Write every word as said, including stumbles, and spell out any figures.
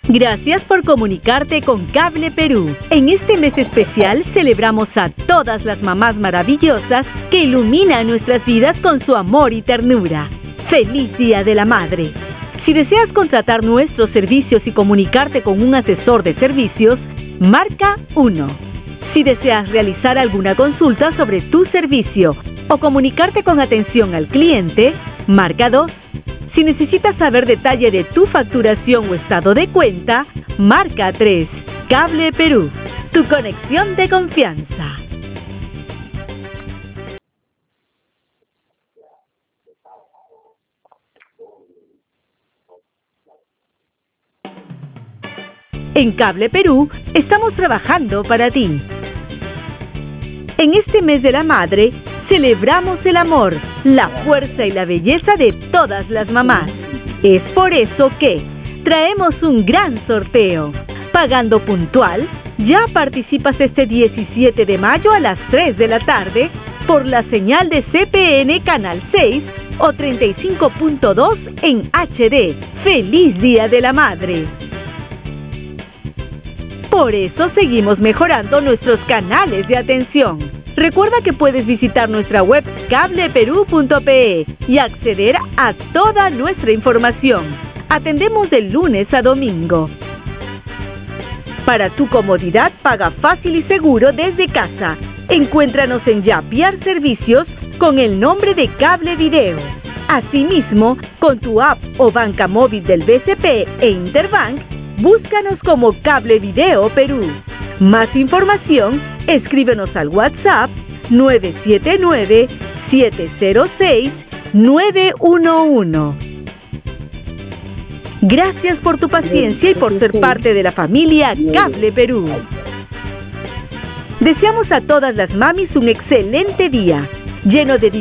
Gracias por comunicarte con Cable Perú. En este mes especial celebramos a todas las mamás maravillosas que iluminan nuestras vidas con su amor y ternura. ¡Feliz Día de la Madre! Si deseas contratar nuestros servicios y comunicarte con un asesor de servicios, marca uno. Si deseas realizar alguna consulta sobre tu servicio o comunicarte con atención al cliente, marca dos. Si necesitas saber detalle de tu facturación o estado de cuenta, marca tres. Cable Perú, tu conexión de confianza. En Cable Perú estamos trabajando para ti. En este mes de la madre, celebramos el amor, la fuerza y la belleza de todas las mamás. Es por eso que traemos un gran sorteo. Pagando puntual, ya participas este diecisiete de mayo a las tres de la tarde por la señal de C P N Canal seis o treinta y cinco punto dos en H D. ¡Feliz Día de la Madre! Por eso seguimos mejorando nuestros canales de atención. Recuerda que puedes visitar nuestra web cable perú punto pe y acceder a toda nuestra información. Atendemos de lunes a domingo. Para tu comodidad, paga fácil y seguro desde casa. Encuéntranos en Yapiar Servicios con el nombre de Cable Video. Asimismo, con tu app o banca móvil del B C P e Interbank, búscanos como Cable Video Perú. Más información, escríbenos al WhatsApp nueve siete nueve, siete cero seis, nueve uno uno. Gracias por tu paciencia y por ser parte de la familia Cable Perú. Deseamos a todas las mamis un excelente día, lleno de